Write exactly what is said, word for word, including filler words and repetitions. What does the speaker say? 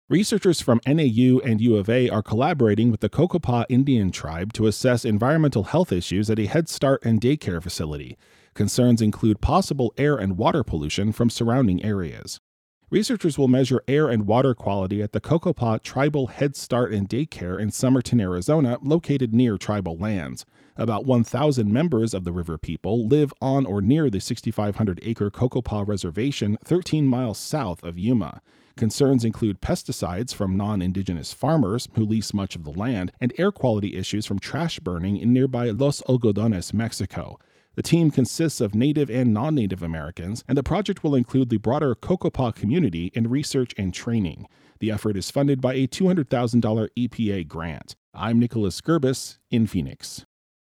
Researchers from N A U and U of A are collaborating with the Cocopah Indian tribe to assess environmental health issues at a Head Start and daycare facility. Concerns include possible air and water pollution from surrounding areas. Researchers will measure air and water quality at the Cocopah Tribal Head Start and Daycare in Somerton, Arizona, located near tribal lands. About one thousand members of the River People live on or near the six thousand five hundred acre Cocopah Reservation, thirteen miles south of Yuma. Concerns include pesticides from non-indigenous farmers who lease much of the land and air quality issues from trash burning in nearby Los Algodones, Mexico. The team consists of Native and non-Native Americans, and the project will include the broader Cocopah community in research and training. The effort is funded by a two hundred thousand dollars E P A grant. I'm Nicholas Gerbis in Phoenix.